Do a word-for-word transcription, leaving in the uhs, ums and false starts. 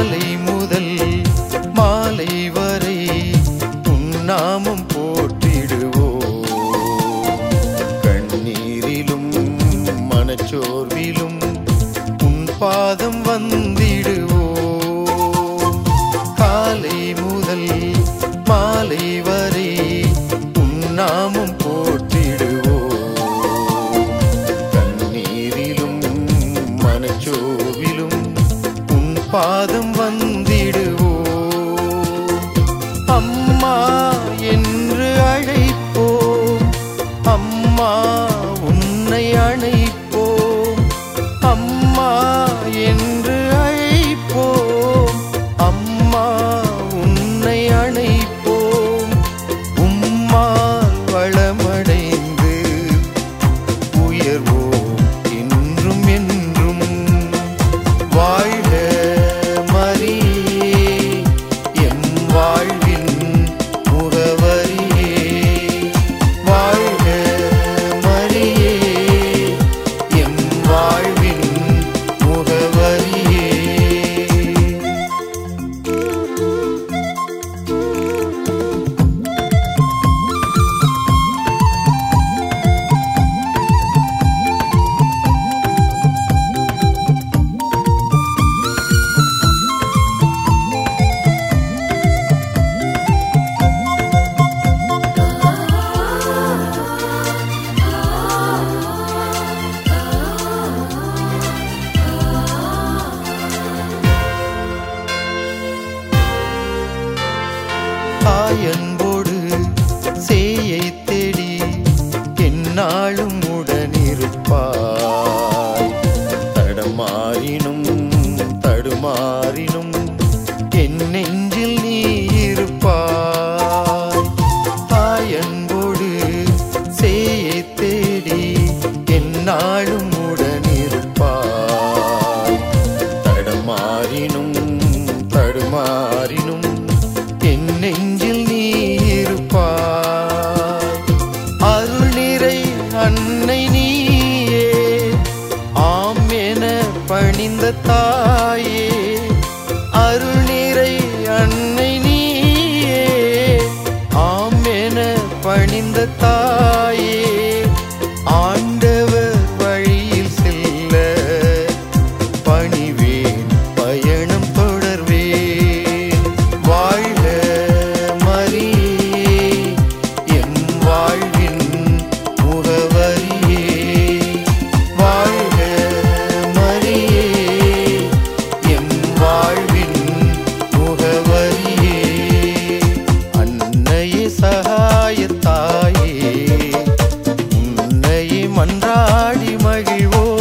காலை முதல் மாலை வரை உன் நாமம் போற்றிடுவோம். கண்ணீரிலும் மனச்சோர்விலும் உன் பாதம் வந்திடுவோம். காலை முதல் மாலை வரை உன் நாமம் போற்றிடுவோம். கண்ணீரிலும் மனச்சோர்விலும் உன் பாதம் வந்திடுவோம். அம்மா என்று அழைப்போம், அம்மா உன்னை அழைப்போம். அம்மா என்று அழைப்போம், அம்மா உன்னை அழைப்போம். உம்மால் வளமடைந்து உயர்வோம் என்றும் என்றும். வாழ்க மரியே எம் வாழ்வின் முகவரியே. வாழ்க மரியே எம் வாழ்வின் முகவரியே. தாயன்போடு சேயை தேடி எந்நாளும் உடனிருப்பாய். தடமாறினும் தடுமாறினும் என் நெஞ்சில் நீ இருப்பாய். தாயன்போடு சேயை தேடி எந்நாளும் உடனிருப்பாய். தடமாறினும் தடுமாறினும் என் நெஞ்சில் நீ இருப்பாய். அருள் நிறை அன்னை நீயே, ஆம் என பணிந்த தாயே. அருள் நிறை அன்னை நீயே, ஆம் என பணிந்த தாயே. ஆண்டவர் வழியில் செல்ல பணிவேன், பயணம் தொடர்வேன். வாழ்க மரியே எம் வாழ்வின் முகவரியே. வாழ்க மரியே எம் வாழ்வின் முகவரியே. அன்னையே சகாயத்தாயே, உன்னையே மன்றாடி மகிழ்வோம்.